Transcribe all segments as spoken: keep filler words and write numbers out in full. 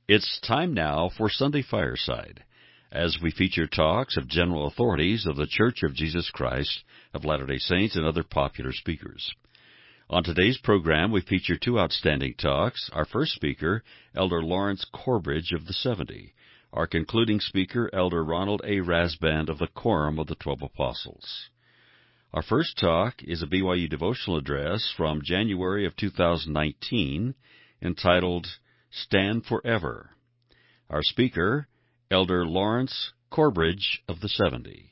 It's time now for Sunday Fireside, as we feature talks of general authorities of the Church of Jesus Christ of Latter-day Saints and other popular speakers. On today's program, we feature two outstanding talks. Our first speaker, Elder Lawrence Corbridge of the seventy. Our concluding speaker, Elder Ronald A. Rasband of the Quorum of the Twelve Apostles. Our first talk is a B Y U devotional address from January of two thousand nineteen entitled Stand Forever. Our speaker, Elder Lawrence Corbridge of the seventy.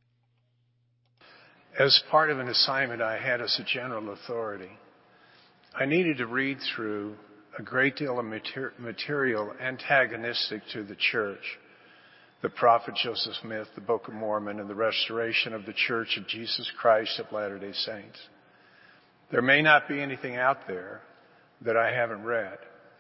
As part of an assignment I had as a general authority, I needed to read through a great deal of mater- material antagonistic to the church. The Prophet Joseph Smith, the Book of Mormon, and the Restoration of the Church of Jesus Christ of Latter-day Saints. There may not be anything out there that I haven't read.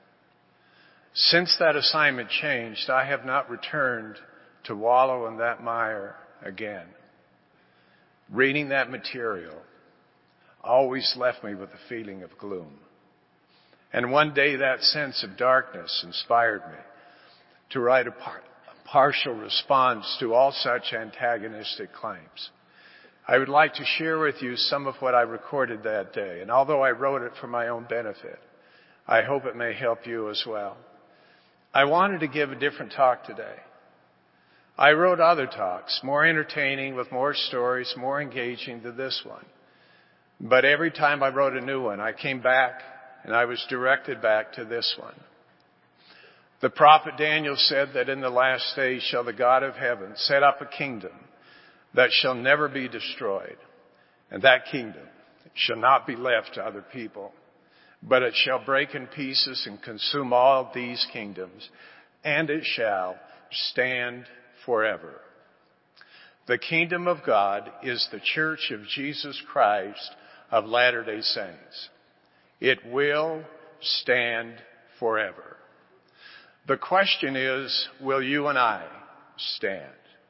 Since that assignment changed, I have not returned to wallow in that mire again. Reading that material always left me with a feeling of gloom. And one day that sense of darkness inspired me to write a, par- a partial response to all such antagonistic claims. I would like to share with you some of what I recorded that day. And although I wrote it for my own benefit, I hope it may help you as well. I wanted to give a different talk today. I wrote other talks, more entertaining, with more stories, more engaging than this one. But every time I wrote a new one, I came back and I was directed back to this one. The prophet Daniel said that in the last days shall the God of heaven set up a kingdom that shall never be destroyed. And that kingdom shall not be left to other people, but it shall break in pieces and consume all these kingdoms, and it shall stand forever. The kingdom of God is the Church of Jesus Christ of Latter-day Saints. It will stand forever. The question is, will you and I stand?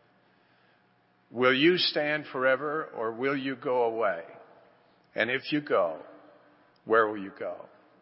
Will you stand forever, or will you go away? And if you go, where will you go?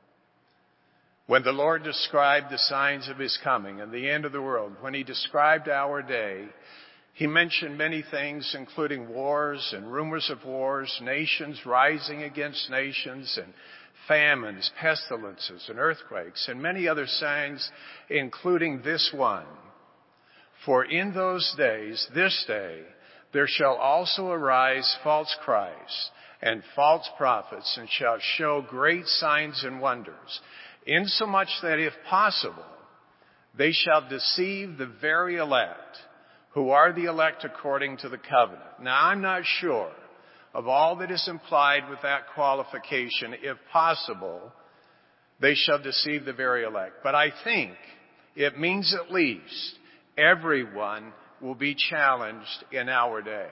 When the Lord described the signs of His coming and the end of the world, when He described our day, He mentioned many things, including wars and rumors of wars, nations rising against nations, and famines, pestilences, and earthquakes, and many other signs, including this one. For in those days, this day, there shall also arise false Christs and false prophets, and shall show great signs and wonders, insomuch that if possible, they shall deceive the very elect, who are the elect according to the covenant. Now, I'm not sure of all that is implied with that qualification. If possible, they shall deceive the very elect. But I think it means at least everyone will be challenged in our day.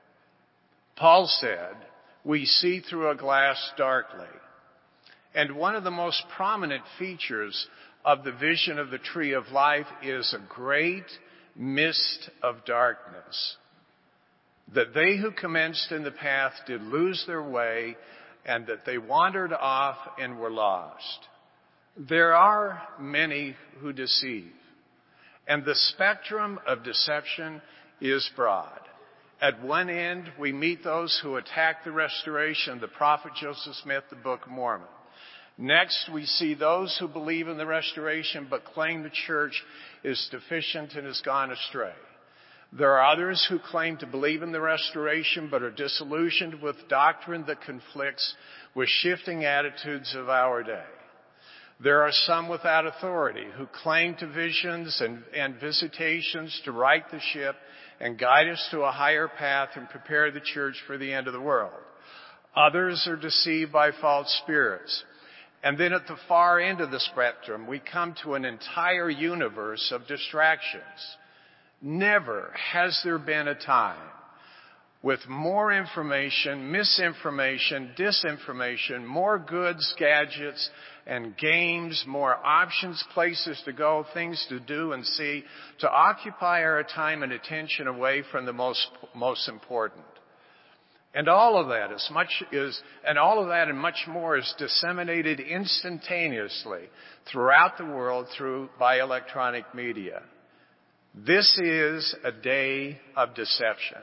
Paul said, we see through a glass darkly. And one of the most prominent features of the vision of the tree of life is a great mist of darkness. That they who commenced in the path did lose their way, and that they wandered off and were lost. There are many who deceive, and the spectrum of deception is broad. At one end, we meet those who attack the restoration, the prophet Joseph Smith, the Book of Mormon. Next, we see those who believe in the restoration but claim the church is deficient and has gone astray. There are others who claim to believe in the restoration but are disillusioned with doctrine that conflicts with shifting attitudes of our day. There are some without authority who claim to visions and, and visitations to right the ship and guide us to a higher path and prepare the church for the end of the world. Others are deceived by false spirits. And then at the far end of the spectrum, we come to an entire universe of distractions. Never has there been a time with more information, misinformation, disinformation, more goods, gadgets, and games, more options, places to go, things to do and see, to occupy our time and attention away from the most, most important. And all of that is much is, and all of that and much more is disseminated instantaneously throughout the world through by electronic media. This is a day of deception.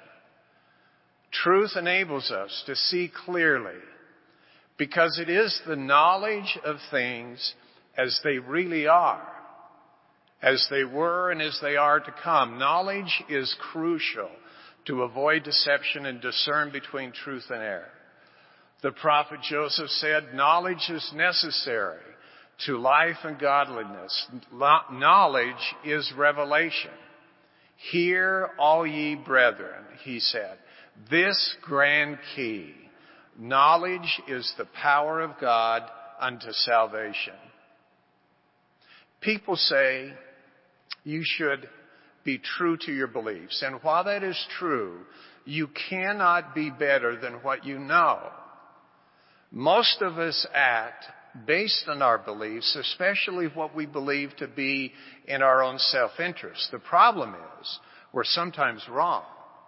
Truth enables us to see clearly because it is the knowledge of things as they really are, as they were and as they are to come. Knowledge is crucial to avoid deception and discern between truth and error. The prophet Joseph said, knowledge is necessary to life and godliness. Knowledge is revelation. Hear, all ye brethren, he said, this grand key. Knowledge is the power of God unto salvation. People say you should be true to your beliefs. And while that is true, you cannot be better than what you know. Most of us act based on our beliefs, especially what we believe to be in our own self-interest. The problem is we're sometimes wrong.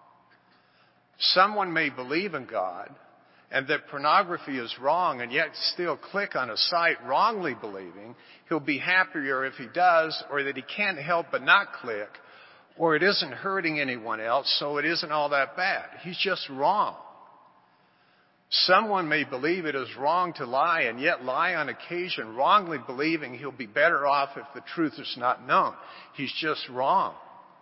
Someone may believe in God and that pornography is wrong and yet still click on a site wrongly believing he'll be happier if he does, or that he can't help but not click, or it isn't hurting anyone else, so it isn't all that bad. He's just wrong. Someone may believe it is wrong to lie and yet lie on occasion, wrongly believing he'll be better off if the truth is not known. He's just wrong.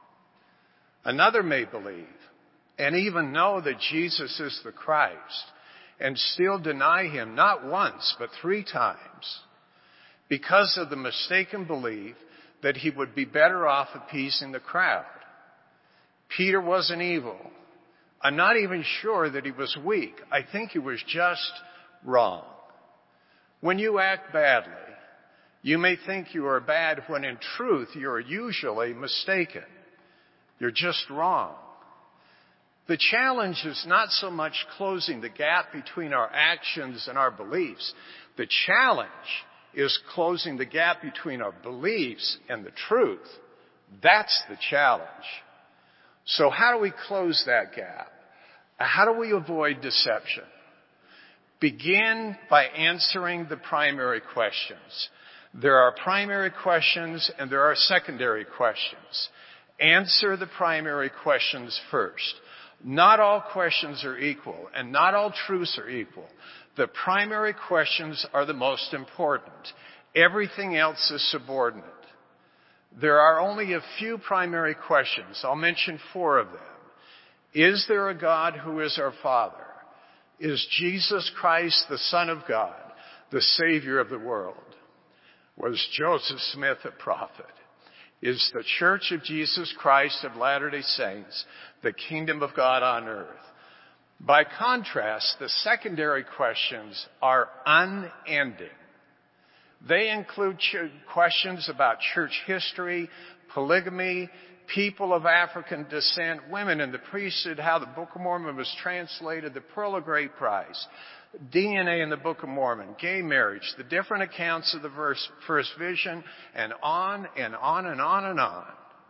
Another may believe and even know that Jesus is the Christ and still deny him not once but three times because of the mistaken belief that he would be better off appeasing the crowd. Peter wasn't evil. I'm not even sure that he was weak. I think he was just wrong. When you act badly, you may think you are bad when in truth you are usually mistaken. You're just wrong. The challenge is not so much closing the gap between our actions and our beliefs. The challenge is closing the gap between our beliefs and the truth. That's the challenge. So how do we close that gap? How do we avoid deception? Begin by answering the primary questions. There are primary questions and there are secondary questions. Answer the primary questions first. Not all questions are equal, and not all truths are equal. The primary questions are the most important. Everything else is subordinate. There are only a few primary questions. I'll mention four of them. Is there a God who is our Father? Is Jesus Christ the Son of God, the Savior of the world? Was Joseph Smith a prophet? Is the Church of Jesus Christ of Latter-day Saints the kingdom of God on earth? By contrast, the secondary questions are unending. They include ch- questions about church history, polygamy, people of African descent, women in the priesthood, how the Book of Mormon was translated, the Pearl of Great Price, D N A in the Book of Mormon, gay marriage, the different accounts of the verse, first vision, and on and on and on and on.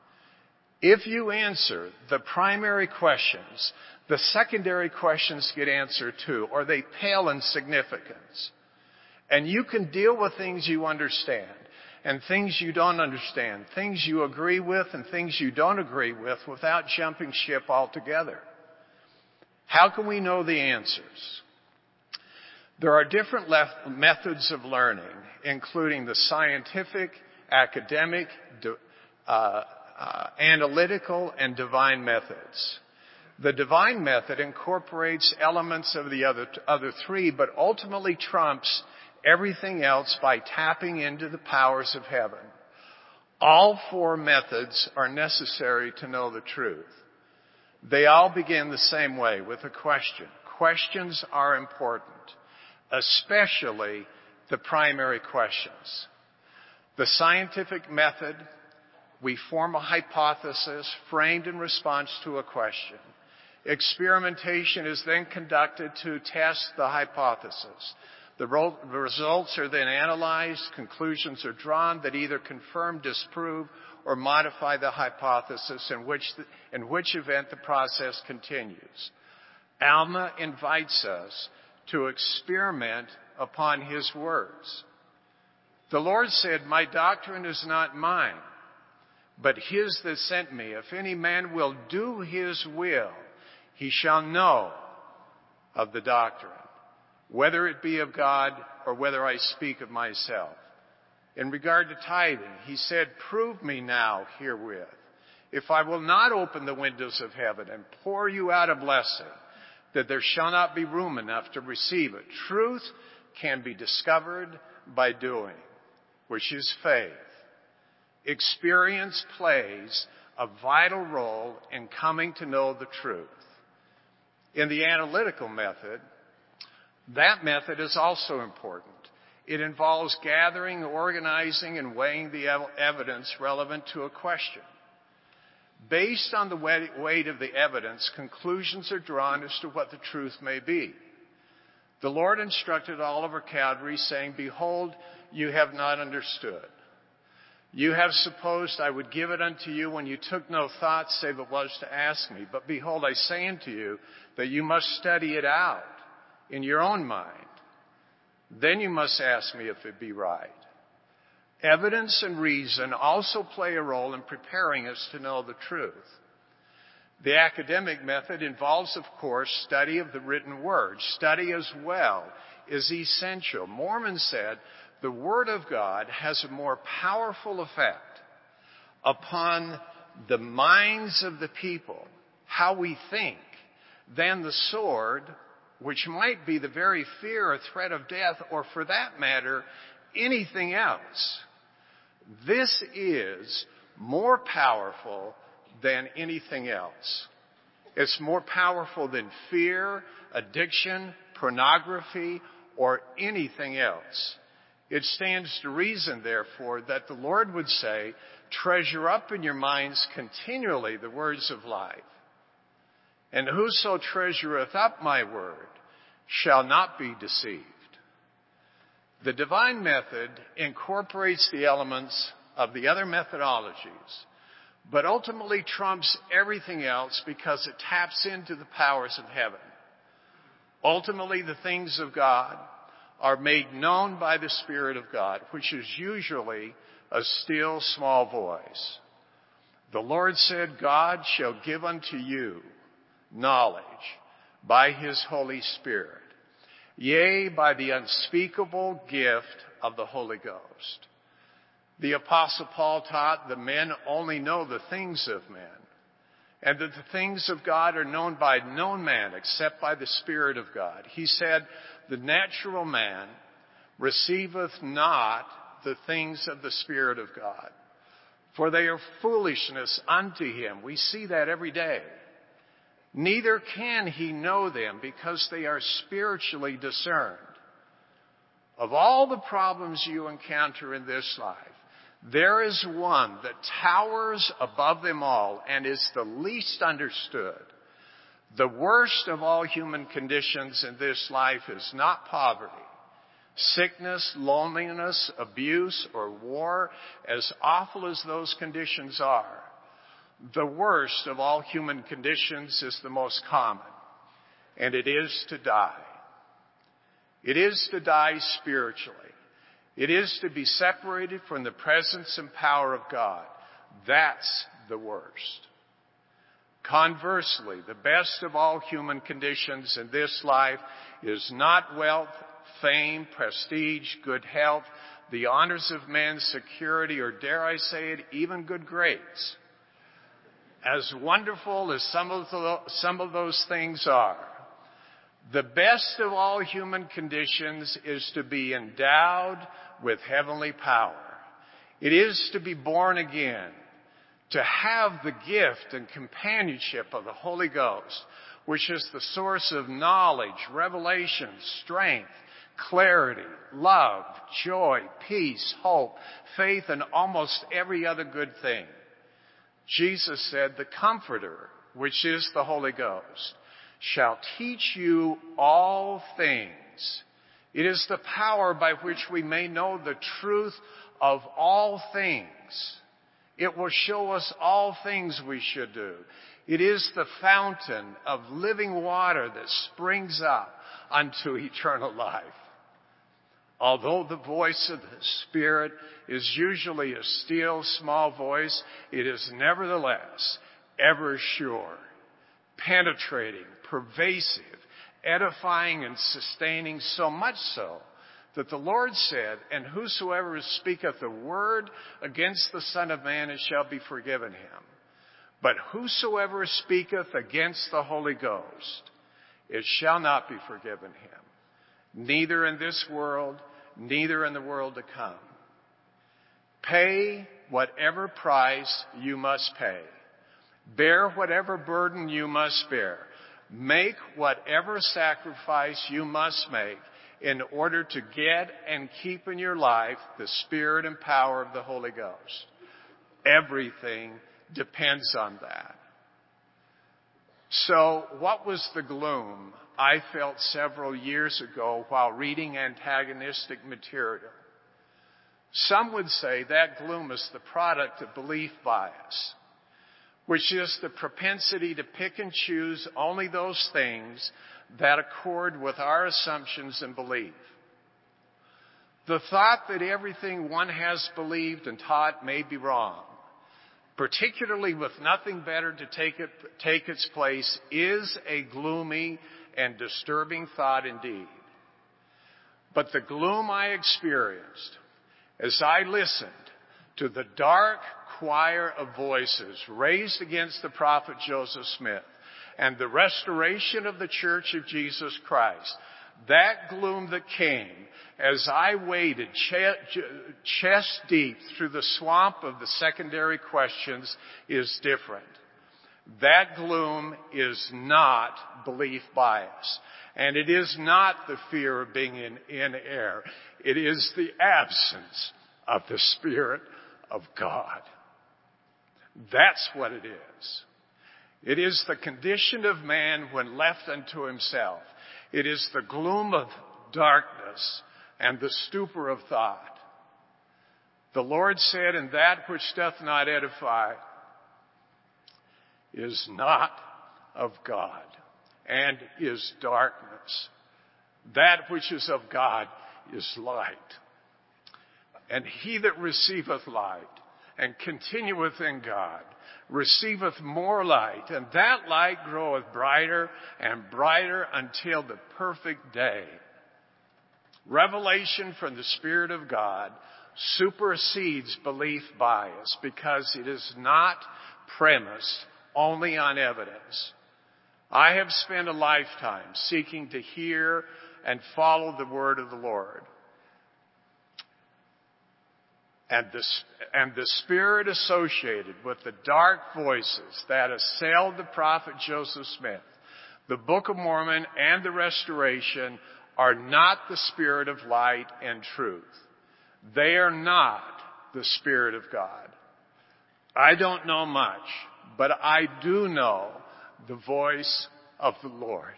If you answer the primary questions, the secondary questions get answered too, or they pale in significance. And you can deal with things you understand and things you don't understand, things you agree with and things you don't agree with without jumping ship altogether. How can we know the answers? There are different lef- methods of learning, including the scientific, academic, uh, uh, analytical, and divine methods. The divine method incorporates elements of the other, other three, but ultimately trumps everything else by tapping into the powers of heaven. All four methods are necessary to know the truth. They all begin the same way, with a question. Questions are important, especially the primary questions. The scientific method, we form a hypothesis framed in response to a question. Experimentation is then conducted to test the hypothesis. The results are then analyzed, conclusions are drawn that either confirm, disprove, or modify the hypothesis, in which, the, in which event the process continues. Alma invites us to experiment upon his words. The Lord said, "My doctrine is not mine, but his that sent me. If any man will do his will, he shall know of the doctrine, whether it be of God or whether I speak of myself." In regard to tithing, he said, "Prove me now herewith, if I will not open the windows of heaven and pour you out a blessing, that there shall not be room enough to receive it." Truth can be discovered by doing, which is faith. Experience plays a vital role in coming to know the truth. In the analytical method, that method is also important. It involves gathering, organizing, and weighing the evidence relevant to a question. Based on the weight of the evidence, conclusions are drawn as to what the truth may be. The Lord instructed Oliver Cowdery, saying, "Behold, you have not understood. You have supposed I would give it unto you when you took no thought, save it was to ask me. But behold, I say unto you that you must study it out in your own mind. Then you must ask me if it be right." Evidence and reason also play a role in preparing us to know the truth. The academic method involves, of course, study of the written word. Study as well is essential. Mormon said, "The Word of God has a more powerful effect upon the minds of the people, how we think, than the sword, which might be the very fear or threat of death, or for that matter, anything else." This is more powerful than anything else. It's more powerful than fear, addiction, pornography, or anything else. It stands to reason, therefore, that the Lord would say, "Treasure up in your minds continually the words of life. And whoso treasureth up my word shall not be deceived." The divine method incorporates the elements of the other methodologies, but ultimately trumps everything else because it taps into the powers of heaven. Ultimately, the things of God are made known by the Spirit of God, which is usually a still small voice. The Lord said, "God shall give unto you knowledge by his Holy Spirit, yea, by the unspeakable gift of the Holy Ghost." The Apostle Paul taught that men only know the things of men, and that the things of God are known by no man except by the Spirit of God. He said, "The natural man receiveth not the things of the Spirit of God, for they are foolishness unto him." We see that every day. "Neither can he know them because they are spiritually discerned." Of all the problems you encounter in this life, there is one that towers above them all and is the least understood. The worst of all human conditions in this life is not poverty, sickness, loneliness, abuse, or war, as awful as those conditions are. The worst of all human conditions is the most common, and it is to die. It is to die spiritually. It is to be separated from the presence and power of God. That's the worst. Conversely, the best of all human conditions in this life is not wealth, fame, prestige, good health, the honors of men, security, or dare I say it, even good grades. As wonderful as some of, the, some of those things are, the best of all human conditions is to be endowed with heavenly power. It is to be born again, to have the gift and companionship of the Holy Ghost, which is the source of knowledge, revelation, strength, clarity, love, joy, peace, hope, faith, and almost every other good thing. Jesus said, "The Comforter, which is the Holy Ghost, shall teach you all things." It is the power by which we may know the truth of all things. It will show us all things we should do. It is the fountain of living water that springs up unto eternal life. Although the voice of the Spirit is usually a still, small voice, it is nevertheless ever sure, penetrating, pervasive, edifying, and sustaining, so much so that the Lord said, "And whosoever speaketh a word against the Son of Man, it shall be forgiven him. But whosoever speaketh against the Holy Ghost, it shall not be forgiven him, neither in this world, neither in the world to come." Pay whatever price you must pay. Bear whatever burden you must bear. Make whatever sacrifice you must make in order to get and keep in your life the Spirit and power of the Holy Ghost. Everything depends on that. So, what was the gloom I felt several years ago while reading antagonistic material? Some would say that gloom is the product of belief bias, which is the propensity to pick and choose only those things that accord with our assumptions and belief. The thought that everything one has believed and taught may be wrong, particularly with nothing better to take, it, take its place, is a gloomy and disturbing thought indeed. But the gloom I experienced as I listened to the dark choir of voices raised against the prophet Joseph Smith and the restoration of the Church of Jesus Christ, that gloom that came as I waded chest deep through the swamp of the secondary questions is different. That gloom is not belief bias. And it is not the fear of being in, in air. It is the absence of the Spirit of God. That's what it is. It is the condition of man when left unto himself. It is the gloom of darkness and the stupor of thought. The Lord said, "And that which doth not edify is not of God, and is darkness. That which is of God is light. And he that receiveth light and continueth in God receiveth more light, and that light groweth brighter and brighter until the perfect day." Revelation from the Spirit of God supersedes belief bias because it is not premised only on evidence. I have spent a lifetime seeking to hear and follow the word of the Lord. And the, and the spirit associated with the dark voices that assailed the prophet Joseph Smith, the Book of Mormon, and the Restoration are not the spirit of light and truth. They are not the Spirit of God. I don't know much, but I do know the voice of the Lord.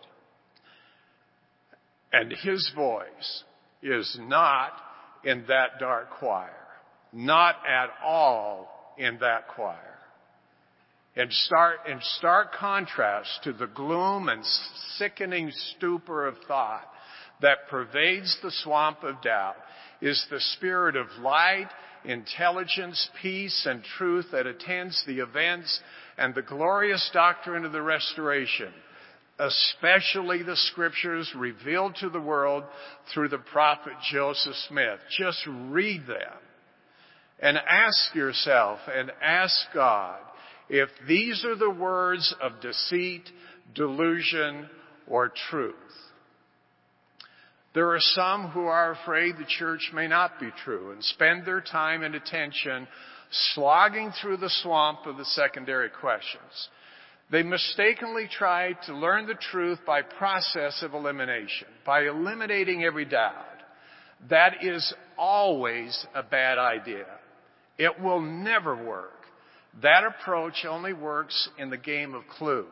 And His voice is not in that dark choir. Not at all in that choir. In stark, in stark contrast to the gloom and sickening stupor of thought that pervades the swamp of doubt is the spirit of light, intelligence, peace, and truth that attends the events and the glorious doctrine of the restoration, especially the scriptures revealed to the world through the prophet Joseph Smith. Just read them. And ask yourself and ask God if these are the words of deceit, delusion, or truth. There are some who are afraid the church may not be true and spend their time and attention slogging through the swamp of the secondary questions. They mistakenly try to learn the truth by process of elimination, by eliminating every doubt. That is always a bad idea. It will never work. That approach only works in the game of Clue.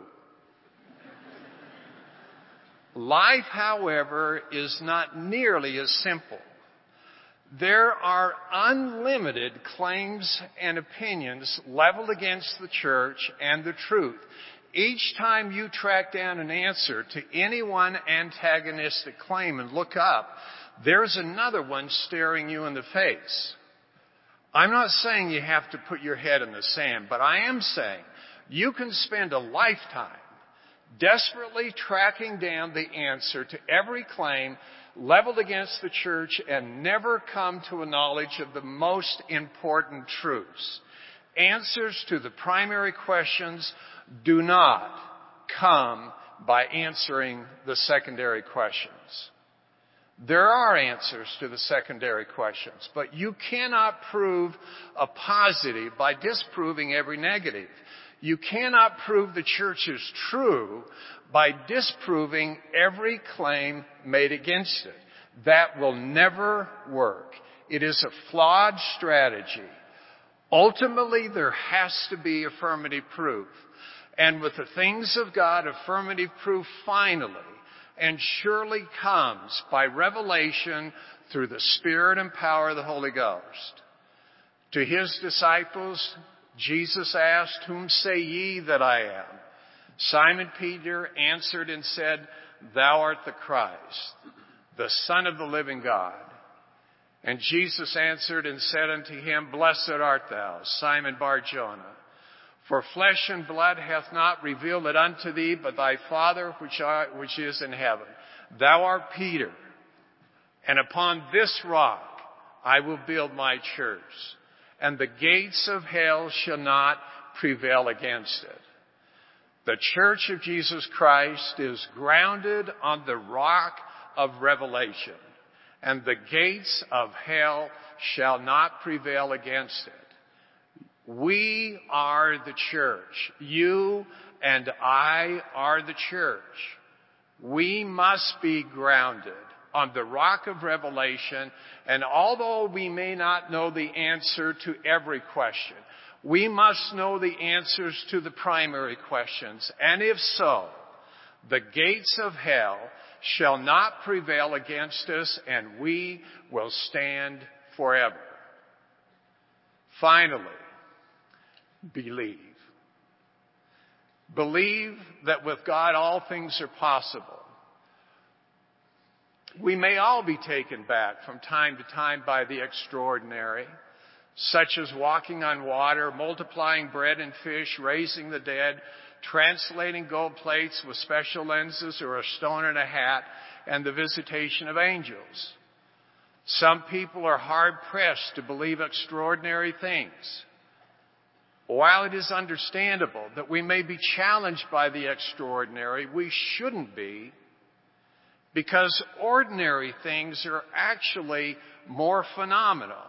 Life, however, is not nearly as simple. There are unlimited claims and opinions leveled against the church and the truth. Each time you track down an answer to any one antagonistic claim and look up, there's another one staring you in the face. I'm not saying you have to put your head in the sand, but I am saying you can spend a lifetime desperately tracking down the answer to every claim leveled against the church and never come to a knowledge of the most important truths. Answers to the primary questions do not come by answering the secondary questions. There are answers to the secondary questions, but you cannot prove a positive by disproving every negative. You cannot prove the church is true by disproving every claim made against it. That will never work. It is a flawed strategy. Ultimately, there has to be affirmative proof. And with the things of God, affirmative proof finally and surely comes by revelation through the Spirit and power of the Holy Ghost. To his disciples, Jesus asked, "Whom say ye that I am?" Simon Peter answered and said, "Thou art the Christ, the Son of the living God." And Jesus answered and said unto him, "Blessed art thou, Simon Bar-Jonah, for flesh and blood hath not revealed it unto thee, but thy Father which, art, which is in heaven. Thou art Peter, and upon this rock I will build my church, and the gates of hell shall not prevail against it." The Church of Jesus Christ is grounded on the rock of revelation, and the gates of hell shall not prevail against it. We are the church. You and I are the church. We must be grounded on the rock of revelation, and although we may not know the answer to every question, we must know the answers to the primary questions. And if so, the gates of hell shall not prevail against us, and we will stand forever. Finally, believe. Believe that with God all things are possible. We may all be taken back from time to time by the extraordinary, such as walking on water, multiplying bread and fish, raising the dead, translating gold plates with special lenses or a stone in a hat, and the visitation of angels. Some people are hard-pressed to believe extraordinary things. While it is understandable that we may be challenged by the extraordinary, we shouldn't be, because ordinary things are actually more phenomenal.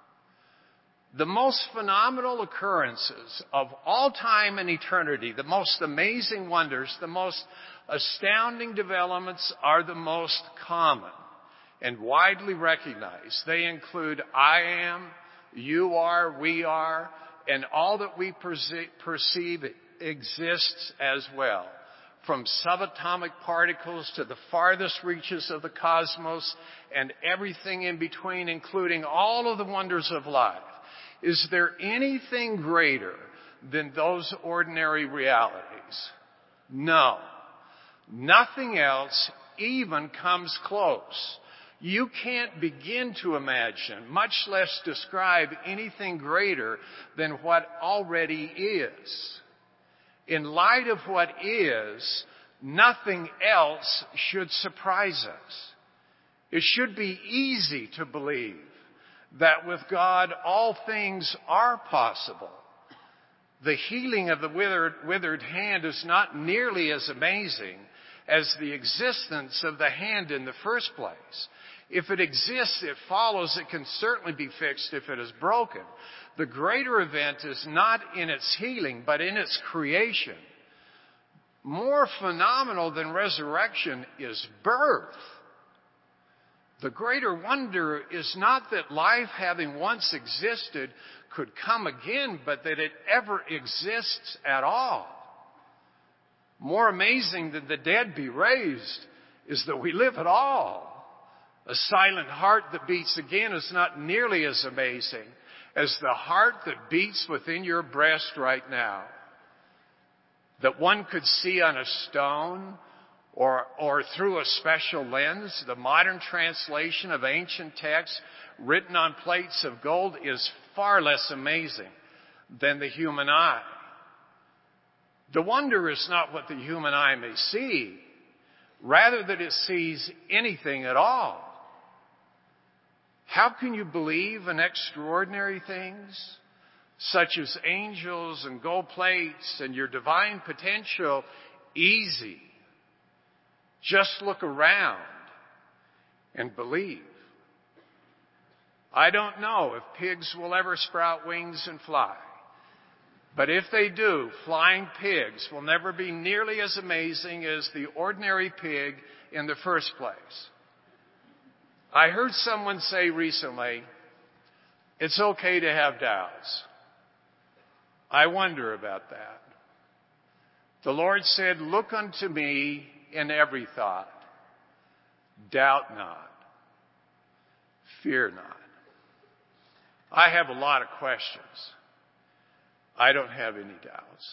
The most phenomenal occurrences of all time and eternity, the most amazing wonders, the most astounding developments are the most common and widely recognized. They include I am, you are, we are, and all that we perceive exists as well. From subatomic particles to the farthest reaches of the cosmos and everything in between, including all of the wonders of life. Is there anything greater than those ordinary realities? No. Nothing else even comes close. You can't begin to imagine, much less describe anything greater than what already is. In light of what is, nothing else should surprise us. It should be easy to believe that with God all things are possible. The healing of the withered, withered hand is not nearly as amazing as the existence of the hand in the first place. If it exists, it follows it can certainly be fixed if it is broken. The greater event is not in its healing, but in its creation. More phenomenal than resurrection is birth. The greater wonder is not that life, having once existed, could come again, but that it ever exists at all. More amazing than the dead be raised is that we live at all. A silent heart that beats again is not nearly as amazing as the heart that beats within your breast right now, that one could see on a stone or, or through a special lens. The modern translation of ancient texts written on plates of gold is far less amazing than the human eye. The wonder is not what the human eye may see, rather that it sees anything at all. How can you believe in extraordinary things, such as angels and gold plates and your divine potential, easy? Just look around and believe. I don't know if pigs will ever sprout wings and fly. But if they do, flying pigs will never be nearly as amazing as the ordinary pig in the first place. I heard someone say recently, it's okay to have doubts. I wonder about that. The Lord said, look unto me in every thought. Doubt not. Fear not. I have a lot of questions. I don't have any doubts.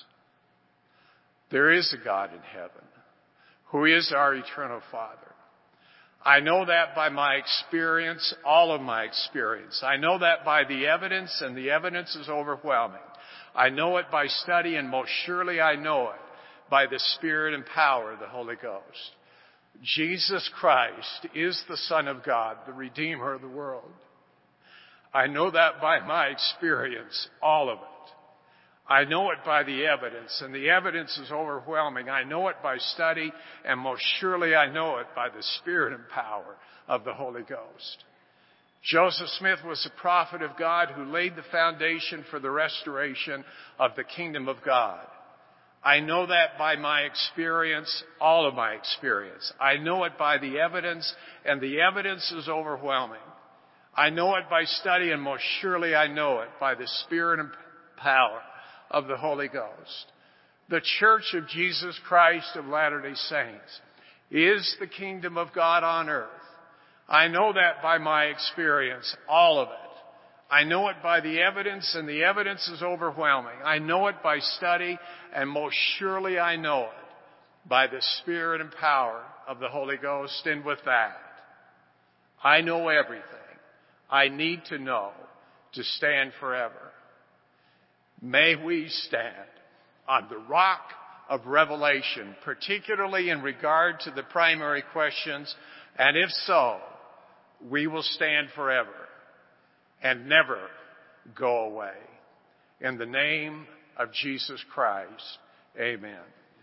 There is a God in heaven who is our eternal Father. I know that by my experience, all of my experience. I know that by the evidence, and the evidence is overwhelming. I know it by study, and most surely I know it by the Spirit and power of the Holy Ghost. Jesus Christ is the Son of God, the Redeemer of the world. I know that by my experience, all of it. I know it by the evidence, and the evidence is overwhelming. I know it by study, and most surely I know it by the Spirit and power of the Holy Ghost. Joseph Smith was a prophet of God who laid the foundation for the restoration of the kingdom of God. I know that by my experience, all of my experience. I know it by the evidence, and the evidence is overwhelming. I know it by study, and most surely I know it by the Spirit and power of the Holy Ghost. The Church of Jesus Christ of Latter-day Saints is the kingdom of God on earth. I know that by my experience, all of it. I know it by the evidence, and the evidence is overwhelming. I know it by study, and most surely I know it by the Spirit and power of the Holy Ghost. And with that, I know everything I need to know to stand forever. May we stand on the rock of revelation, particularly in regard to the primary questions, and if so, we will stand forever and never go away. In the name of Jesus Christ, amen.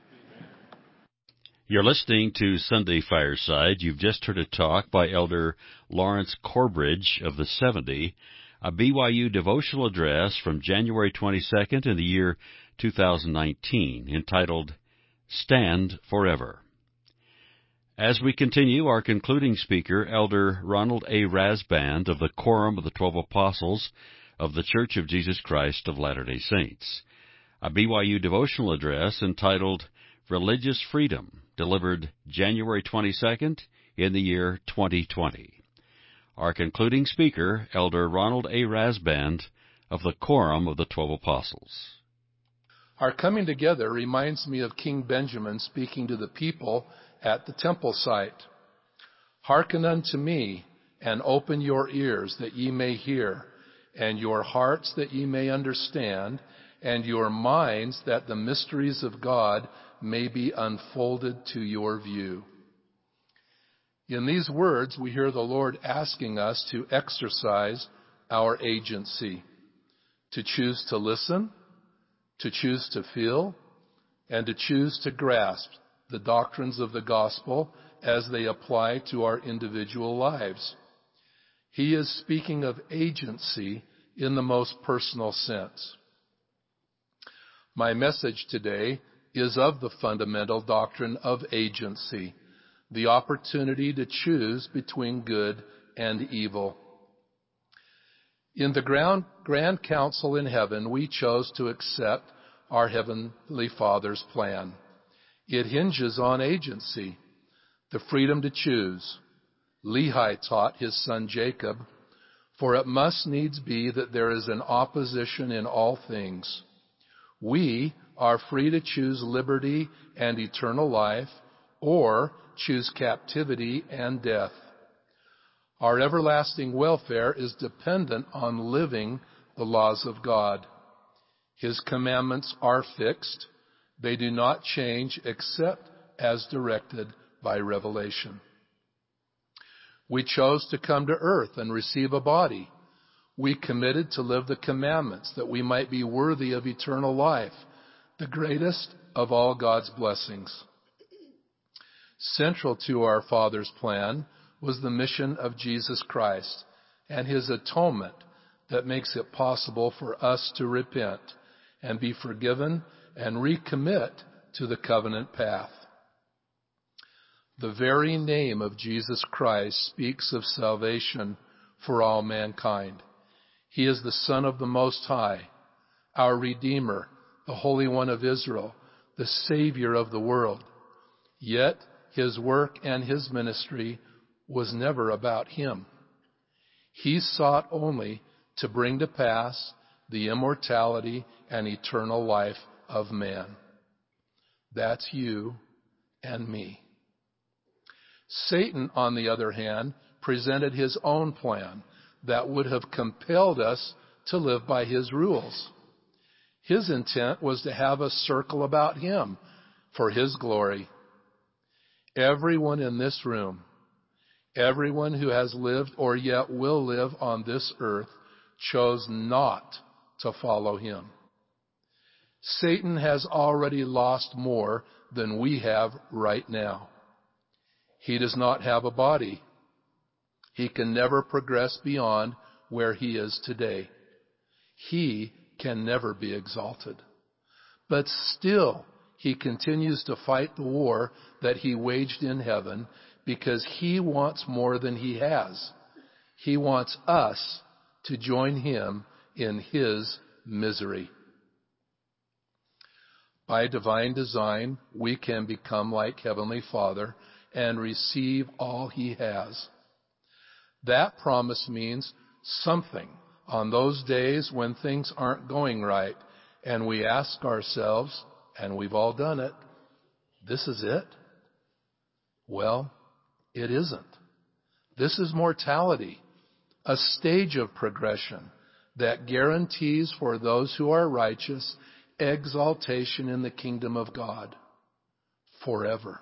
You're listening to Sunday Fireside. You've just heard a talk by Elder Lawrence Corbridge of the seventy, a B Y U devotional address from January twenty-second in the year two thousand nineteen, entitled Stand Forever. As we continue, our concluding speaker, Elder Ronald A. Rasband of the Quorum of the Twelve Apostles of the Church of Jesus Christ of Latter-day Saints, a B Y U devotional address entitled Religious Freedom, delivered January twenty-second in the year twenty twenty. Our concluding speaker, Elder Ronald A. Rasband of the Quorum of the Twelve Apostles. Our coming together reminds me of King Benjamin speaking to the people at the temple site. Hearken unto me, and open your ears that ye may hear, and your hearts that ye may understand, and your minds that the mysteries of God may be unfolded to your view. In these words, we hear the Lord asking us to exercise our agency, to choose to listen, to choose to feel, and to choose to grasp the doctrines of the gospel as they apply to our individual lives. He is speaking of agency in the most personal sense. My message today is of the fundamental doctrine of agency, the opportunity to choose between good and evil. In the grand, grand council in heaven, we chose to accept our Heavenly Father's plan. It hinges on agency, the freedom to choose, Lehi taught his son Jacob, "For it must needs be that there is an opposition in all things. We are free to choose liberty and eternal life, or choose captivity and death. Our everlasting welfare is dependent on living the laws of God. His commandments are fixed. They do not change except as directed by revelation. We chose to come to earth and receive a body. We committed to live the commandments that we might be worthy of eternal life, the greatest of all God's blessings. Central to our Father's plan was the mission of Jesus Christ and his atonement that makes it possible for us to repent and be forgiven and recommit to the covenant path. The very name of Jesus Christ speaks of salvation for all mankind. He is the Son of the Most High, our Redeemer, the Holy One of Israel, the Savior of the world. Yet his work and his ministry was never about him. He sought only to bring to pass the immortality and eternal life of man. That's you and me. Satan, on the other hand, presented his own plan that would have compelled us to live by his rules. His intent was to have us circle about him for his glory. Everyone in this room, everyone who has lived or yet will live on this earth, chose not to follow him. Satan has already lost more than we have right now. He does not have a body. He can never progress beyond where he is today. He can never be exalted. But still, he continues to fight the war that he waged in heaven because he wants more than he has. He wants us to join him in his misery. By divine design, we can become like Heavenly Father and receive all he has. That promise means something on those days when things aren't going right and we ask ourselves, and we've all done it, this is it? Well, it isn't. This is mortality, a stage of progression that guarantees for those who are righteous exaltation in the kingdom of God forever.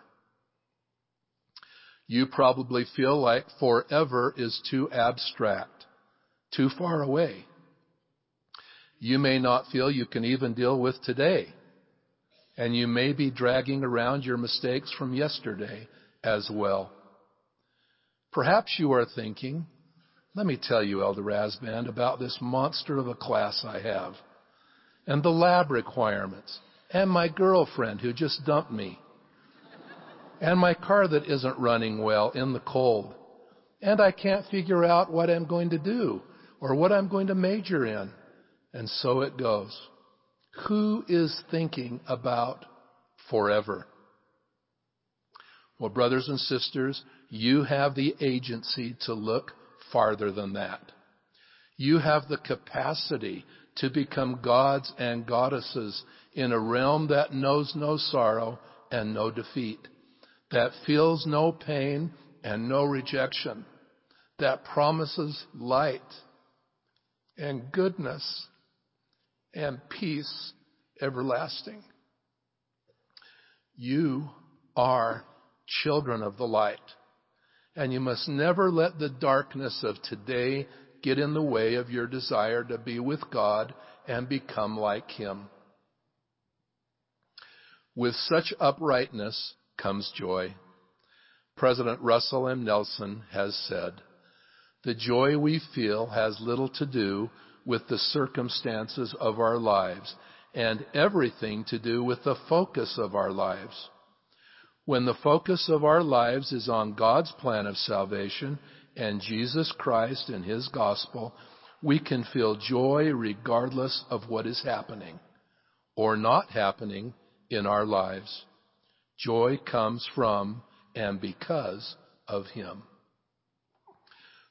You probably feel like forever is too abstract, too far away. You may not feel you can even deal with today, and you may be dragging around your mistakes from yesterday as well. Perhaps you are thinking, let me tell you, Elder Rasband, about this monster of a class I have, and the lab requirements, and my girlfriend who just dumped me, and my car that isn't running well in the cold, and I can't figure out what I'm going to do or what I'm going to major in. And so it goes. Who is thinking about forever? Well, brothers and sisters, you have the agency to look farther than that. You have the capacity to become gods and goddesses in a realm that knows no sorrow and no defeat, that feels no pain and no rejection, that promises light and goodness and peace everlasting. You are children of the light, and you must never let the darkness of today get in the way of your desire to be with God and become like him. With such uprightness comes joy. President Russell M. Nelson has said, "The joy we feel has little to do with the circumstances of our lives and everything to do with the focus of our lives. When the focus of our lives is on God's plan of salvation and Jesus Christ and his gospel, we can feel joy regardless of what is happening or not happening in our lives. Joy comes from and because of him."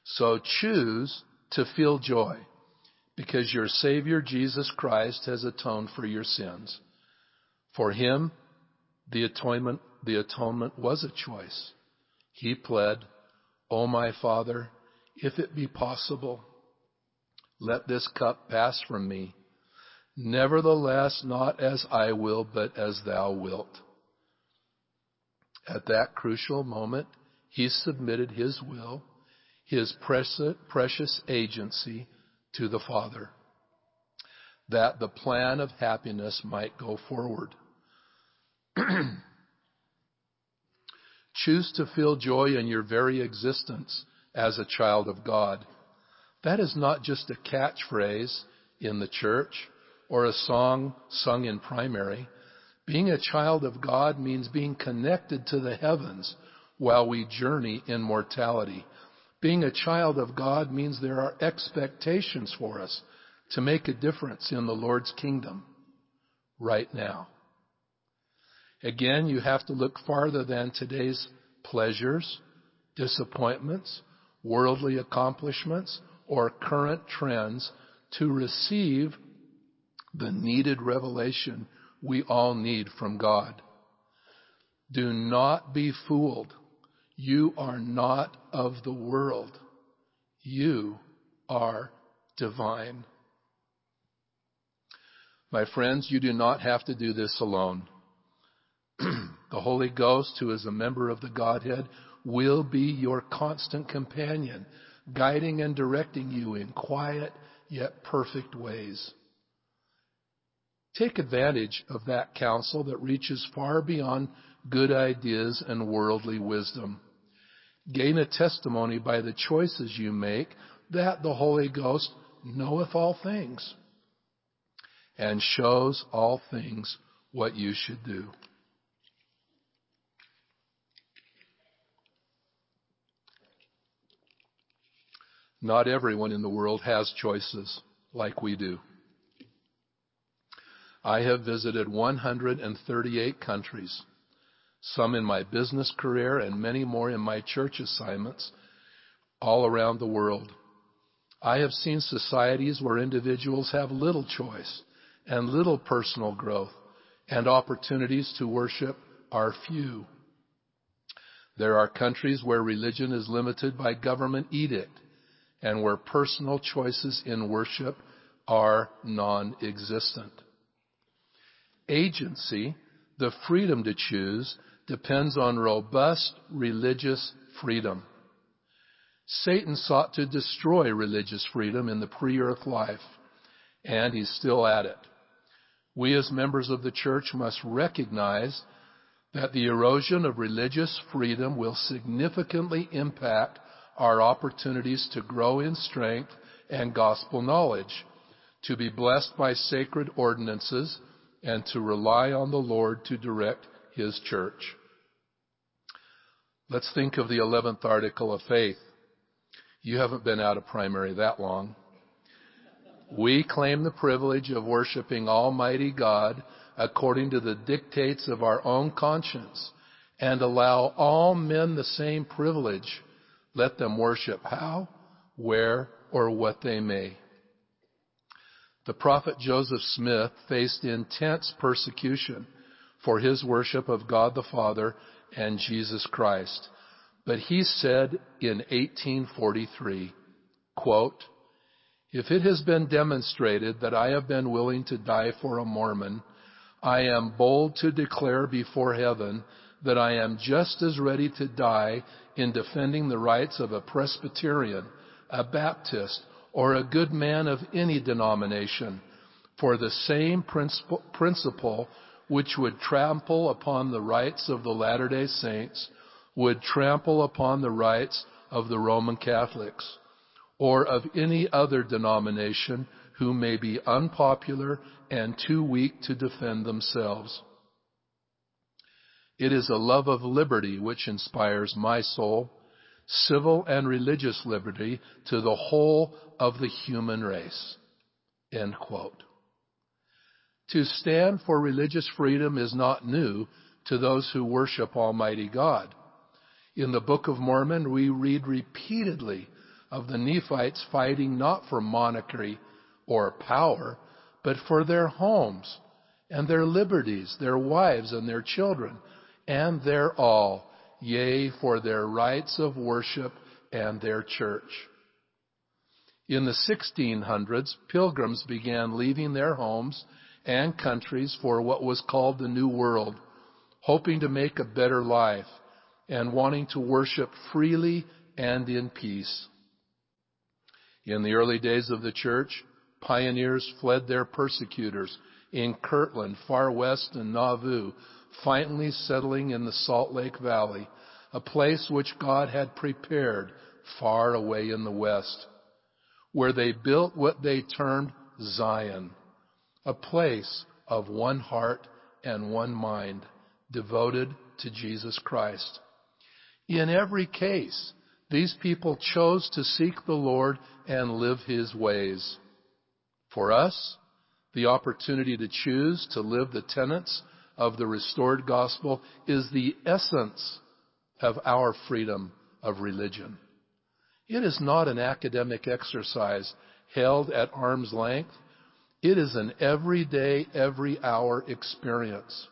So choose to feel joy because your Savior Jesus Christ has atoned for your sins. For him, the atonement, the atonement was a choice. He pled, "O my Father, if it be possible, let this cup pass from me. Nevertheless, not as I will, but as thou wilt." At that crucial moment, he submitted his will, his precious agency, to the Father, that the plan of happiness might go forward. Choose to feel joy in your very existence as a child of God. That is not just a catchphrase in the church or a song sung in primary. Being a child of God means being connected to the heavens while we journey in mortality. Being a child of God means there are expectations for us to make a difference in the Lord's kingdom right now. Again, you have to look farther than today's pleasures, disappointments, worldly accomplishments, or current trends to receive the needed revelation we all need from God. Do not be fooled. You are not of the world. You are divine. My friends, you do not have to do this alone. The Holy Ghost, who is a member of the Godhead, will be your constant companion, guiding and directing you in quiet yet perfect ways. Take advantage of that counsel that reaches far beyond good ideas and worldly wisdom. Gain a testimony by the choices you make that the Holy Ghost knoweth all things and shows all things what you should do. Not everyone in the world has choices like we do. I have visited one hundred thirty-eight countries, some in my business career and many more in my church assignments all around the world. I have seen societies where individuals have little choice and little personal growth, and opportunities to worship are few. There are countries where religion is limited by government edict and where personal choices in worship are non-existent. Agency, the freedom to choose, depends on robust religious freedom. Satan sought to destroy religious freedom in the pre-earth life, and he's still at it. We as members of the church must recognize that the erosion of religious freedom will significantly impact our opportunities to grow in strength and gospel knowledge, to be blessed by sacred ordinances, and to rely on the Lord to direct His church. Let's think of the eleventh article of faith. You haven't been out of primary that long. We claim the privilege of worshiping Almighty God according to the dictates of our own conscience and allow all men the same privilege. Let them worship how, where, or what they may. The prophet Joseph Smith faced intense persecution for his worship of God the Father and Jesus Christ. But he said in eighteen forty-three, quote, "If it has been demonstrated that I have been willing to die for a Mormon, I am bold to declare before heaven that I am just as ready to die in defending the rights of a Presbyterian, a Baptist, or a good man of any denomination for the same principle, principle which would trample upon the rights of the Latter-day Saints, would trample upon the rights of the Roman Catholics, or of any other denomination who may be unpopular and too weak to defend themselves. It is a love of liberty which inspires my soul, civil and religious liberty to the whole of the human race." End quote. To stand for religious freedom is not new to those who worship Almighty God. In the Book of Mormon, we read repeatedly of the Nephites fighting not for monarchy or power, but for their homes and their liberties, their wives and their children, and their all, yea, for their rights of worship and their church. In the sixteen hundreds, pilgrims began leaving their homes and countries for what was called the New World, hoping to make a better life and wanting to worship freely and in peace. In the early days of the church, pioneers fled their persecutors in Kirtland, far west, and Nauvoo, finally settling in the Salt Lake Valley, a place which God had prepared far away in the west, where they built what they termed Zion, a place of one heart and one mind, devoted to Jesus Christ. In every case, these people chose to seek the Lord and live His ways. For us, the opportunity to choose to live the tenets of the restored gospel is the essence of our freedom of religion. It is not an academic exercise held at arm's length. It is an everyday, every hour experience.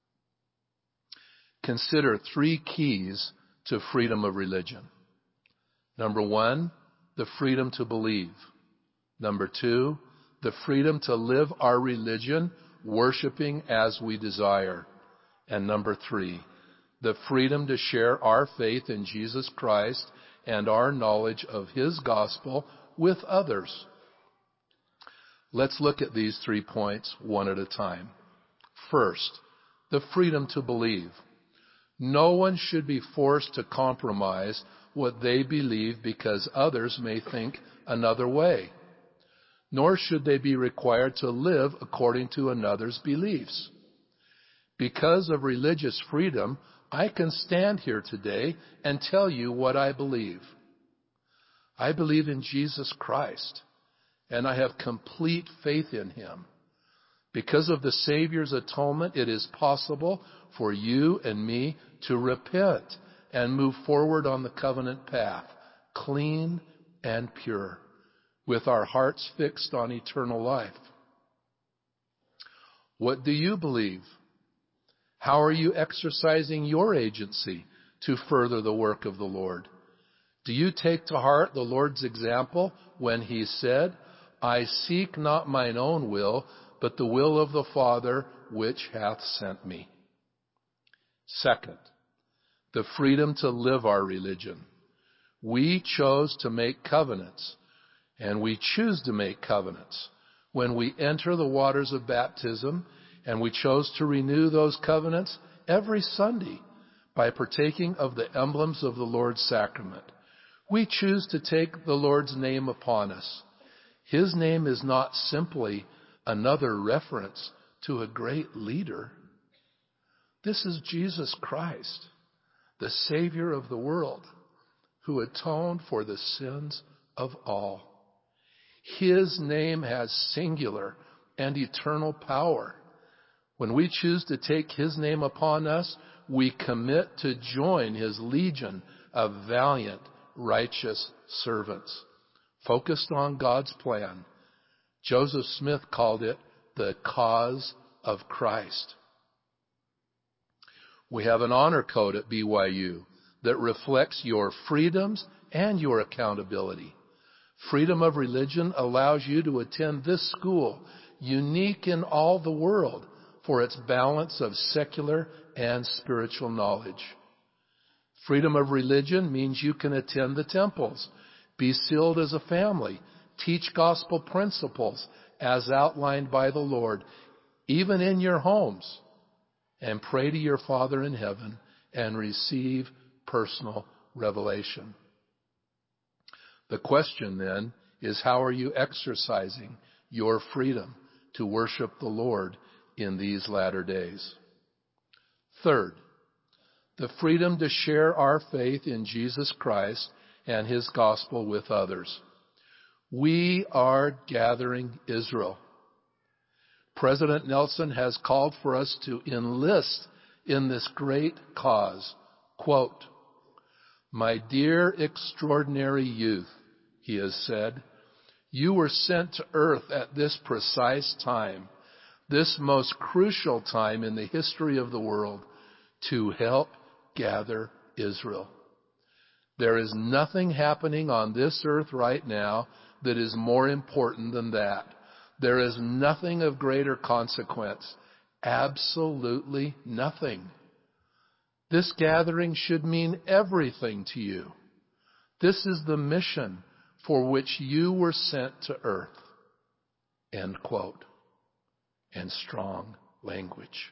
Consider three keys to freedom of religion. Number one, the freedom to believe. Number two, the freedom to live our religion, worshiping as we desire. And number three, the freedom to share our faith in Jesus Christ and our knowledge of His gospel with others. Let's look at these three points one at a time. First, the freedom to believe. No one should be forced to compromise what they believe because others may think another way. Nor should they be required to live according to another's beliefs. Because of religious freedom, I can stand here today and tell you what I believe. I believe in Jesus Christ, and I have complete faith in Him. Because of the Savior's atonement, it is possible for you and me to repent and move forward on the covenant path, clean and pure, with our hearts fixed on eternal life. What do you believe? How are you exercising your agency to further the work of the Lord? Do you take to heart the Lord's example when He said, I seek not mine own will, but the will of the Father which hath sent me? Second, the freedom to live our religion. We chose to make covenants, and we choose to make covenants when we enter the waters of baptism, and we chose to renew those covenants every Sunday by partaking of the emblems of the Lord's sacrament. We choose to take the Lord's name upon us. His name is not simply another reference to a great leader. This is Jesus Christ, the Savior of the world, who atoned for the sins of all. His name has singular and eternal power. When we choose to take His name upon us, we commit to join His legion of valiant, righteous servants, focused on God's plan. Joseph Smith called it the cause of Christ. We have an honor code at B Y U that reflects your freedoms and your accountability. Freedom of religion allows you to attend this school, unique in all the world, for its balance of secular and spiritual knowledge. Freedom of religion means you can attend the temples, be sealed as a family, teach gospel principles as outlined by the Lord, even in your homes, and pray to your Father in heaven and receive personal revelation. The question then is, how are you exercising your freedom to worship the Lord in these latter days? Third, the freedom to share our faith in Jesus Christ and His gospel with others. We are gathering Israel. President Nelson has called for us to enlist in this great cause. Quote, "My dear extraordinary youth, he has said. You were sent to earth at this precise time, this most crucial time in the history of the world, to help gather Israel. There is nothing happening on this earth right now that is more important than that. There is nothing of greater consequence. Absolutely nothing. This gathering should mean everything to you. This is the mission for which you were sent to earth. End quote. And strong language.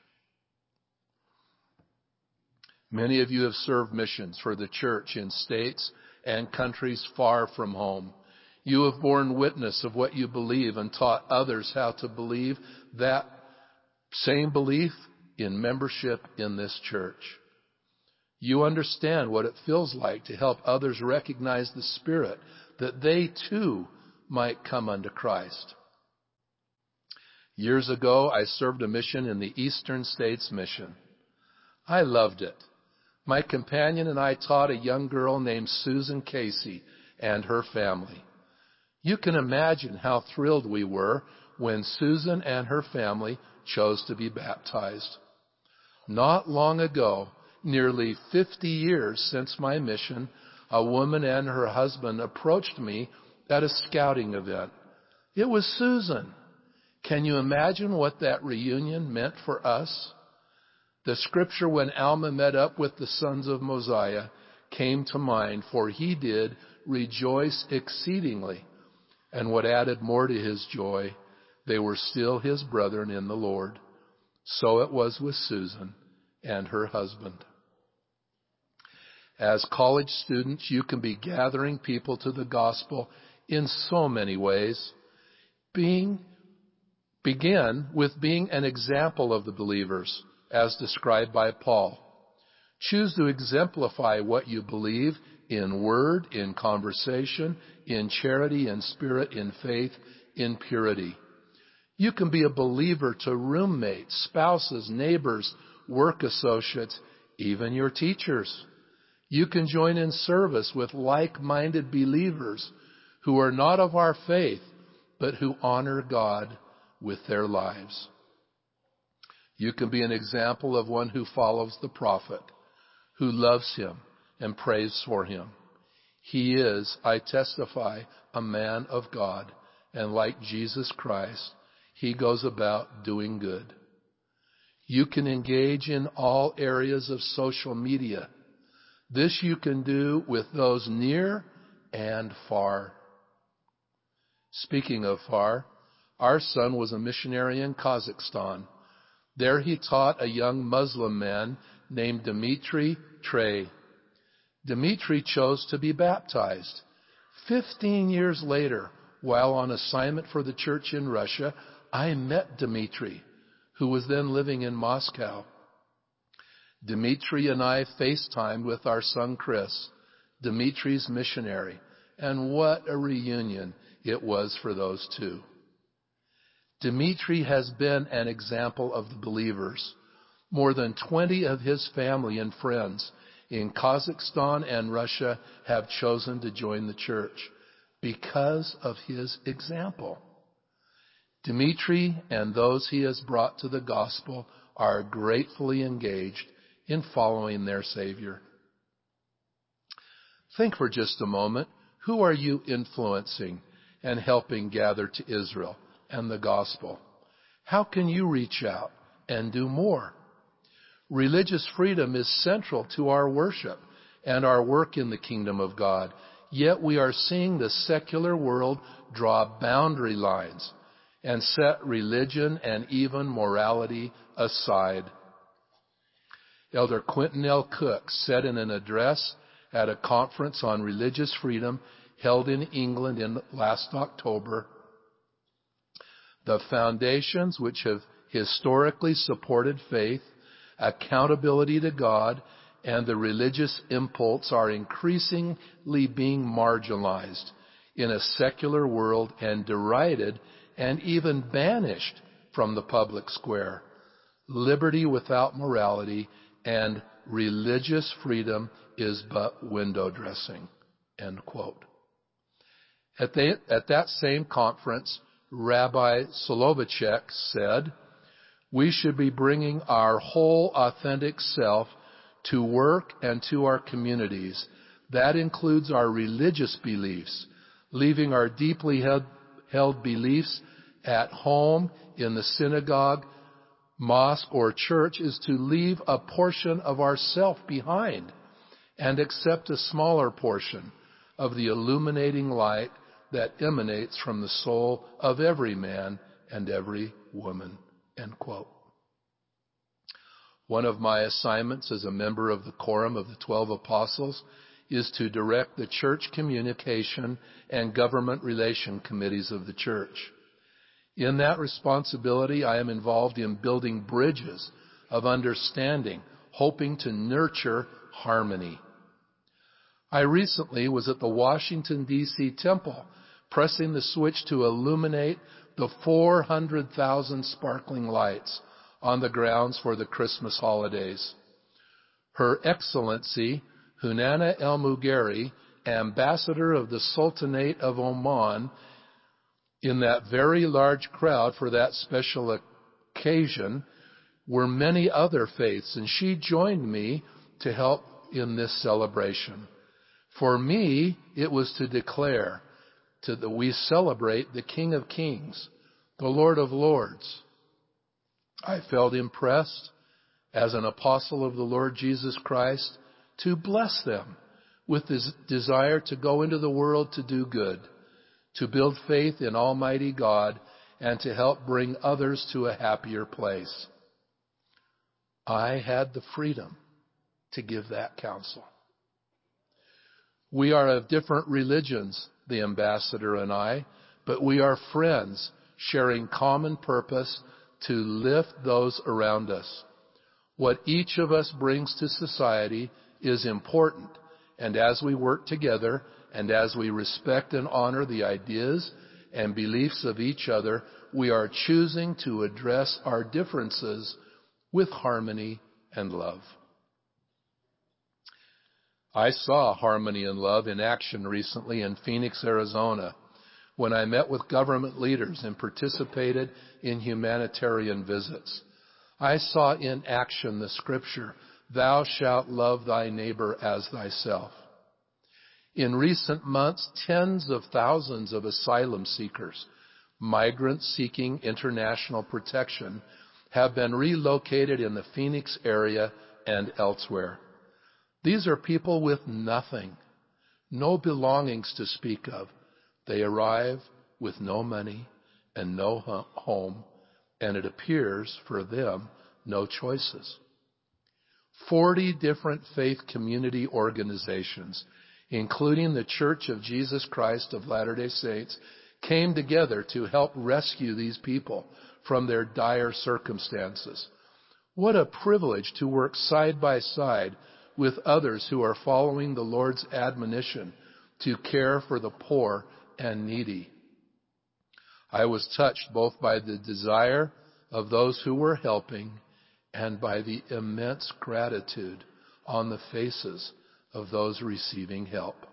Many of you have served missions for the church in states and countries far from home. You have borne witness of what you believe and taught others how to believe that same belief in membership in this church. You understand what it feels like to help others recognize the Spirit, that they too might come unto Christ. Years ago, I served a mission in the Eastern States Mission. I loved it. My companion and I taught a young girl named Susan Casey and her family. You can imagine how thrilled we were when Susan and her family chose to be baptized. Not long ago, nearly fifty years since my mission, a woman and her husband approached me at a scouting event. It was Susan. Can you imagine what that reunion meant for us? The scripture, when Alma met up with the sons of Mosiah, came to mind, for he did rejoice exceedingly. And what added more to his joy, they were still his brethren in the Lord. So it was with Susan and her husband. As college students, you can be gathering people to the gospel in so many ways. Being, begin with being an example of the believers, as described by Paul. Choose to exemplify what you believe in word, in conversation, in charity, in spirit, in faith, in purity. You can be a believer to roommates, spouses, neighbors, work associates, even your teachers. You can join in service with like-minded believers who are not of our faith, but who honor God with their lives. You can be an example of one who follows the prophet, who loves him and prays for him. He is, I testify, a man of God, and like Jesus Christ, he goes about doing good. You can engage in all areas of social media. This you can do with those near and far. Speaking of far, our son was a missionary in Kazakhstan. There he taught a young Muslim man named Dmitry Trey. Dmitry chose to be baptized. Fifteen years later, while on assignment for the church in Russia, I met Dmitry, who was then living in Moscow. Dmitry and I FaceTimed with our son Chris, Dmitry's missionary, and what a reunion it was for those two. Dmitry has been an example of the believers. More than twenty of his family and friends in Kazakhstan and Russia have chosen to join the church because of his example. Dmitry and those he has brought to the gospel are gratefully engaged in following their Savior. Think for just a moment, who are you influencing and helping gather to Israel and the gospel? How can you reach out and do more? Religious freedom is central to our worship and our work in the kingdom of God. Yet we are seeing the secular world draw boundary lines and set religion and even morality aside. Elder Quentin L. Cook said in an address at a conference on religious freedom held in England in last October, the foundations which have historically supported faith, accountability to God, and the religious impulse are increasingly being marginalized in a secular world and derided and even banished from the public square. Liberty without morality and religious freedom is but window dressing. End quote. At, the, at that same conference, Rabbi Soloveitchik said, "We should be bringing our whole authentic self to work and to our communities. That includes our religious beliefs. Leaving our deeply held, held beliefs at home, in the synagogue, mosque, or church is to leave a portion of ourself behind and accept a smaller portion of the illuminating light that emanates from the soul of every man and every woman." End quote. One of my assignments as a member of the Quorum of the Twelve Apostles is to direct the church communication and government relation committees of the church. In that responsibility, I am involved in building bridges of understanding, hoping to nurture harmony. I recently was at the Washington, D C temple, pressing the switch to illuminate the four hundred thousand sparkling lights on the grounds for the Christmas holidays. Her Excellency, Hunana El Mugeri, Ambassador of the Sultanate of Oman, in that very large crowd for that special occasion were many other faiths, and she joined me to help in this celebration. For me, it was to declare to that we celebrate the King of Kings, the Lord of Lords. I felt impressed as an apostle of the Lord Jesus Christ to bless them with this desire to go into the world to do good, to build faith in Almighty God, and to help bring others to a happier place. I had the freedom to give that counsel. We are of different religions, the ambassador and I, but we are friends sharing common purpose to lift those around us. What each of us brings to society is important, and as we work together and as we respect and honor the ideas and beliefs of each other, we are choosing to address our differences with harmony and love. I saw harmony and love in action recently in Phoenix, Arizona, when I met with government leaders and participated in humanitarian visits. I saw in action the scripture, "Thou shalt love thy neighbor as thyself." In recent months, tens of thousands of asylum seekers, migrants seeking international protection, have been relocated in the Phoenix area and elsewhere. These are people with nothing, no belongings to speak of. They arrive with no money and no home, and it appears for them no choices. Forty different faith community organizations, including the Church of Jesus Christ of Latter-day Saints, came together to help rescue these people from their dire circumstances. What a privilege to work side by side with others who are following the Lord's admonition to care for the poor and needy. I was touched both by the desire of those who were helping and by the immense gratitude on the faces of those receiving help.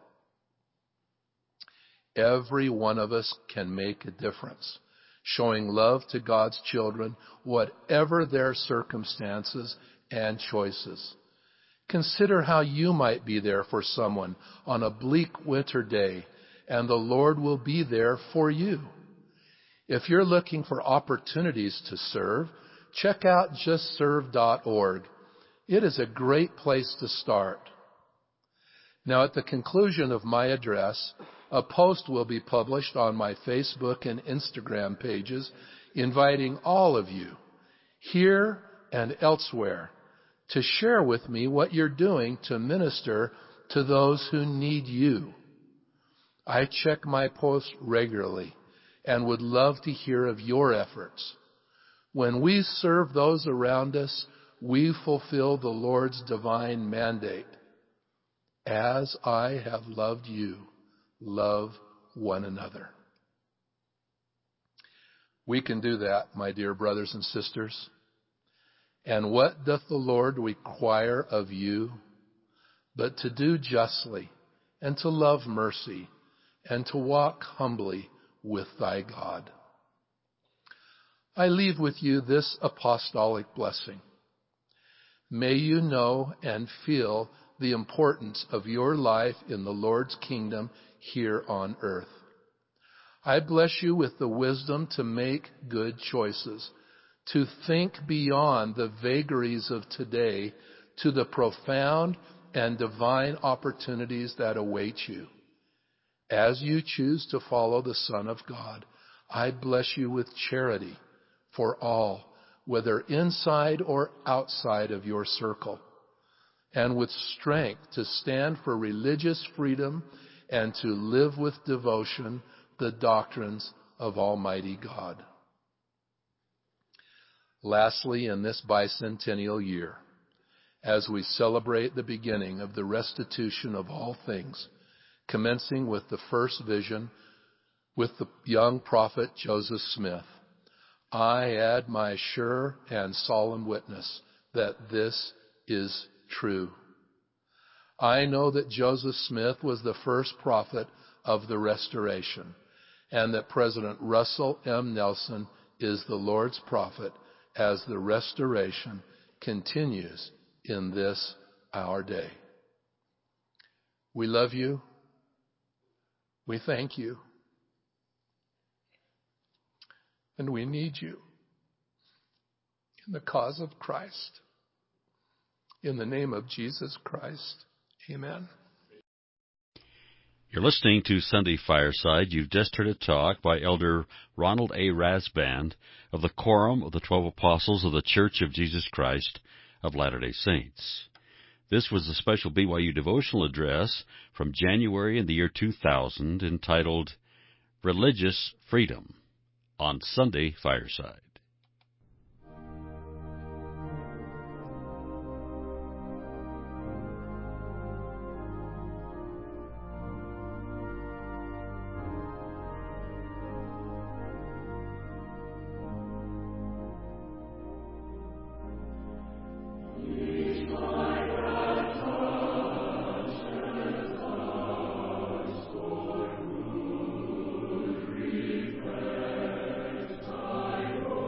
Every one of us can make a difference, showing love to God's children, whatever their circumstances and choices. Consider how you might be there for someone on a bleak winter day, and the Lord will be there for you. If you're looking for opportunities to serve, check out just serve dot org. It is a great place to start. Now, at the conclusion of my address, a post will be published on my Facebook and Instagram pages inviting all of you, here and elsewhere, to share with me what you're doing to minister to those who need you. I check my posts regularly and would love to hear of your efforts. When we serve those around us, we fulfill the Lord's divine mandate. As I have loved you, love one another. We can do that, my dear brothers and sisters. And what doth the Lord require of you but to do justly and to love mercy and to walk humbly with thy God. I leave with you this apostolic blessing. May you know and feel the importance of your life in the Lord's kingdom here on earth. I bless you with the wisdom to make good choices, to think beyond the vagaries of today to the profound and divine opportunities that await you. As you choose to follow the Son of God, I bless you with charity for all, whether inside or outside of your circle, and with strength to stand for religious freedom and to live with devotion the doctrines of Almighty God. Lastly, in this bicentennial year, as we celebrate the beginning of the restitution of all things, commencing with the first vision with the young prophet Joseph Smith, I add my sure and solemn witness that this is true. I know that Joseph Smith was the first prophet of the Restoration, and that President Russell M. Nelson is the Lord's prophet as the Restoration continues in this our day. We love you. We thank you. And we need you in the cause of Christ. In the name of Jesus Christ, amen. You're listening to Sunday Fireside. You've just heard a talk by Elder Ronald A. Rasband of the Quorum of the Twelve Apostles of the Church of Jesus Christ of Latter-day Saints. This was a special B Y U devotional address from January in the year two thousand entitled Religious Freedom on Sunday Fireside. Refresh thy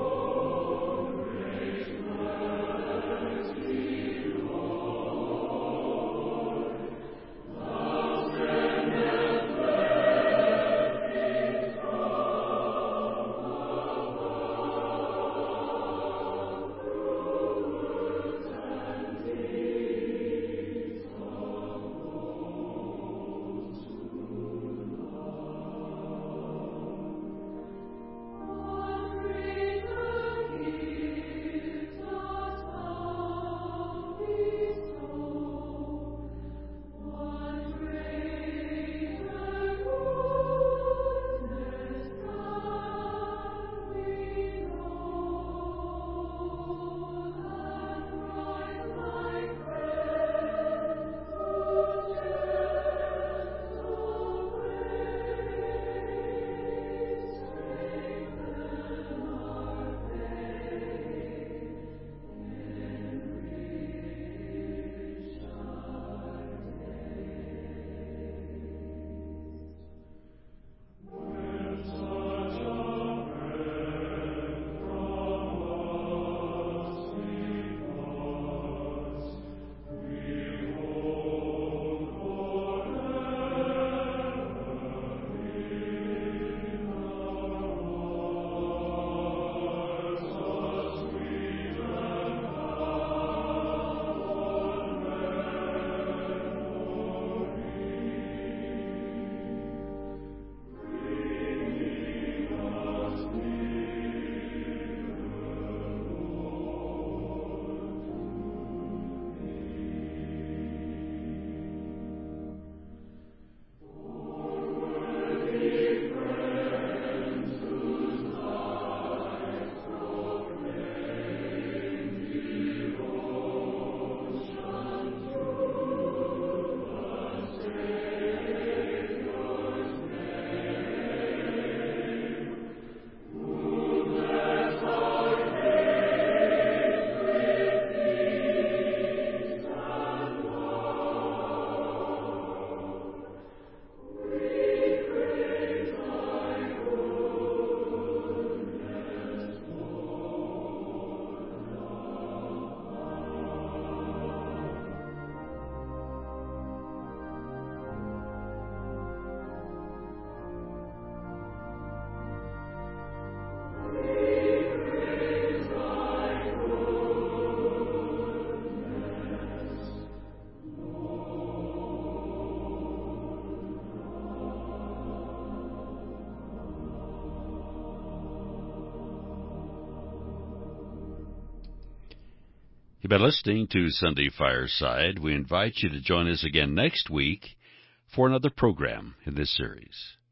You've been listening to Sunday Fireside. We invite you to join us again next week for another program in this series.